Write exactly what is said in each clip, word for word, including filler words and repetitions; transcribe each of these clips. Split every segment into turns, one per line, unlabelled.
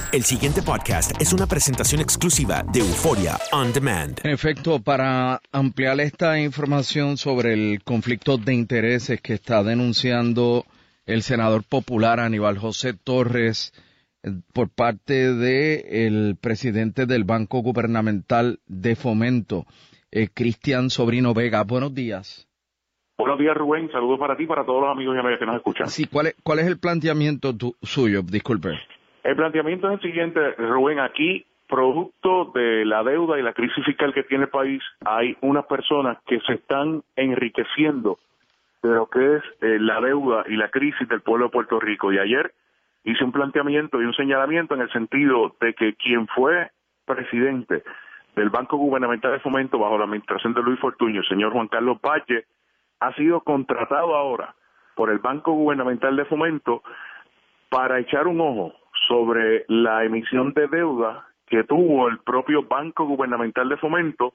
El siguiente podcast es una presentación exclusiva de Euforia On Demand.
En efecto, para ampliar esta información sobre el conflicto de intereses que está denunciando el senador popular Aníbal José Torres eh, por parte del presidente del Banco Gubernamental de Fomento, eh, Cristian Sobrino Vega. Buenos días.
Buenos días, Rubén. Saludos para ti y para todos los amigos y amigas que nos escuchan.
Sí, ¿cuál es, cuál es el planteamiento tu, suyo? Disculpe.
El planteamiento es el siguiente, Rubén. Aquí, producto de la deuda y la crisis fiscal que tiene el país, hay unas personas que se están enriqueciendo de lo que es eh, la deuda y la crisis del pueblo de Puerto Rico. Y ayer hice un planteamiento y un señalamiento en el sentido de que quien fue presidente del Banco Gubernamental de Fomento bajo la administración de Luis Fortuño, el señor Juan Carlos Valle, ha sido contratado ahora por el Banco Gubernamental de Fomento para echar un ojo sobre la emisión de deuda que tuvo el propio Banco Gubernamental de Fomento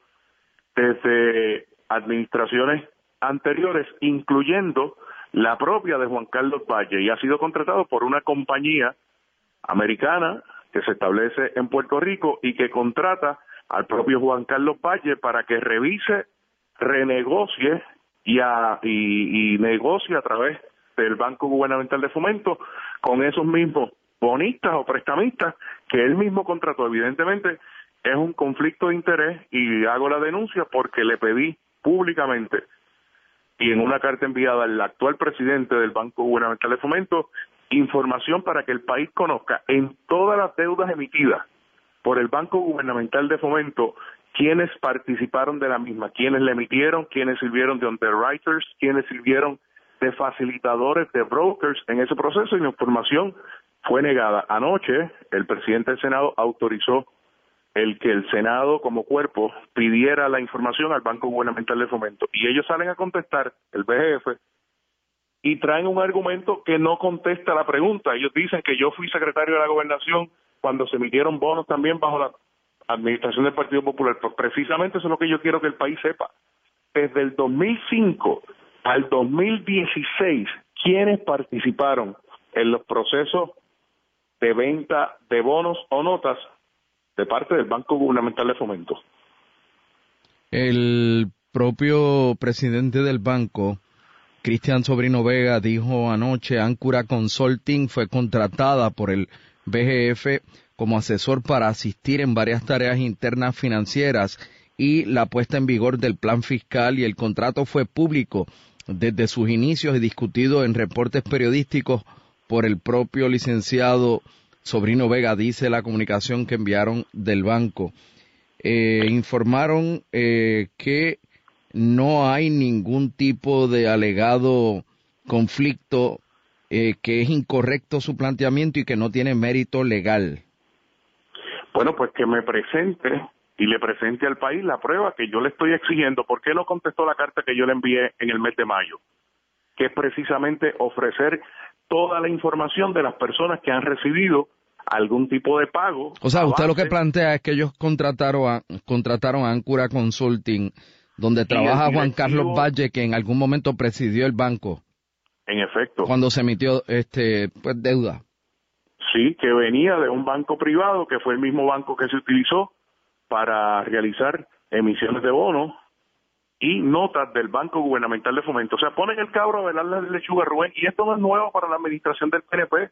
desde administraciones anteriores, incluyendo la propia de Juan Carlos Valle, y ha sido contratado por una compañía americana que se establece en Puerto Rico y que contrata al propio Juan Carlos Valle para que revise, renegocie y, a, y, y negocie a través del Banco Gubernamental de Fomento con esos mismos bonistas o prestamistas que él mismo contrató. Evidentemente es un conflicto de interés y hago la denuncia porque le pedí públicamente y en una carta enviada al actual presidente del Banco Gubernamental de Fomento información para que el país conozca en todas las deudas emitidas por el Banco Gubernamental de Fomento quiénes participaron de la misma, quiénes la emitieron, quiénes sirvieron de underwriters, quiénes sirvieron de facilitadores, de brokers en ese proceso, y la información fue negada. Anoche, el presidente del Senado autorizó el que el Senado como cuerpo pidiera la información al Banco Gubernamental de Fomento. Y ellos salen a contestar, el B G F, y traen un argumento que no contesta la pregunta. Ellos dicen que yo fui secretario de la Gobernación cuando se emitieron bonos también bajo la administración del Partido Popular. Pues precisamente eso es lo que yo quiero que el país sepa. Desde el dos mil cinco al dos mil dieciséis, ¿quiénes participaron en los procesos de venta de bonos o notas de parte del Banco Gubernamental de Fomento?
El propio presidente del banco, Cristian Sobrino Vega, dijo anoche, Ancura Consulting fue contratada por el B G F como asesor para asistir en varias tareas internas financieras y la puesta en vigor del plan fiscal, y el contrato fue público desde sus inicios y discutido en reportes periodísticos por el propio licenciado Sobrino Vega, dice la comunicación que enviaron del banco. Eh, informaron eh, que no hay ningún tipo de alegado conflicto, eh, que es incorrecto su planteamiento y que no tiene mérito legal.
Bueno, pues que me presente y le presente al país la prueba que yo le estoy exigiendo. ¿Por qué no contestó la carta que yo le envié en el mes de mayo? Que es precisamente ofrecer toda la información de las personas que han recibido algún tipo de pago.
O sea,
avance.
Usted lo que plantea es que ellos contrataron a, contrataron a Ancura Consulting, donde trabaja Juan Carlos Valle, que en algún momento presidió el banco.
En efecto.
Cuando se emitió este pues deuda.
Sí, que venía de un banco privado, que fue el mismo banco que se utilizó para realizar emisiones de bonos y notas del Banco Gubernamental de Fomento. O sea, ponen el cabro a velar la lechuga, Rubén, y esto no es nuevo para la administración del P N P.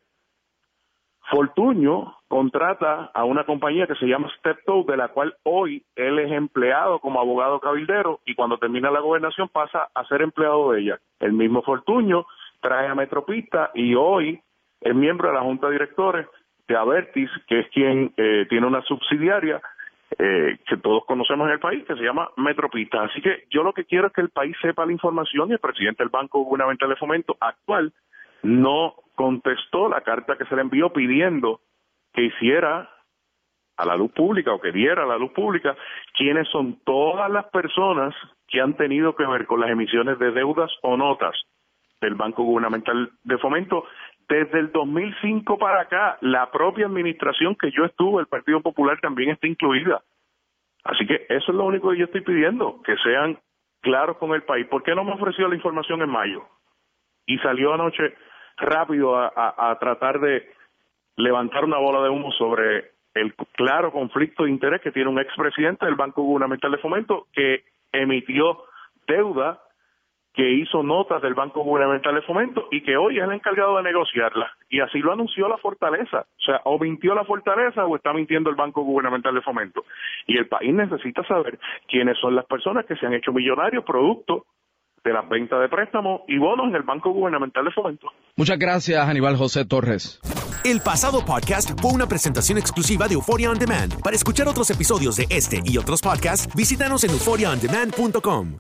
Fortuño contrata a una compañía que se llama Steptoe, de la cual hoy él es empleado como abogado cabildero, y cuando termina la gobernación pasa a ser empleado de ella. El mismo Fortuño trae a Metropista y hoy es miembro de la Junta de Directores de Avertis, que es quien eh, tiene una subsidiaria eh, que todos conocemos en el país, que se llama Metropista. Así que yo lo que quiero es que el país sepa la información, y el presidente del Banco Gubernamental de Fomento actual no contestó la carta que se le envió pidiendo que hiciera a la luz pública o que diera a la luz pública quiénes son todas las personas que han tenido que ver con las emisiones de deudas o notas del Banco Gubernamental de Fomento desde el dos mil cinco para acá. La propia administración que yo estuve, el Partido Popular, también está incluida. Así que eso es lo único que yo estoy pidiendo, que sean claros con el país. ¿Por qué no me ofreció la información en mayo? Y salió anoche rápido a, a, a tratar de levantar una bola de humo sobre el claro conflicto de interés que tiene un expresidente del Banco Gubernamental de Fomento que emitió deuda, que hizo notas del Banco Gubernamental de Fomento y que hoy es el encargado de negociarla. Y así lo anunció la Fortaleza. O sea, o mintió la Fortaleza o está mintiendo el Banco Gubernamental de Fomento. Y el país necesita saber quiénes son las personas que se han hecho millonarios producto de las ventas de préstamos y bonos en el Banco Gubernamental de Fomento.
Muchas gracias, Aníbal José Torres.
El pasado podcast fue una presentación exclusiva de Euphoria On Demand. Para escuchar otros episodios de este y otros podcasts, visítanos en euphoria on demand punto com.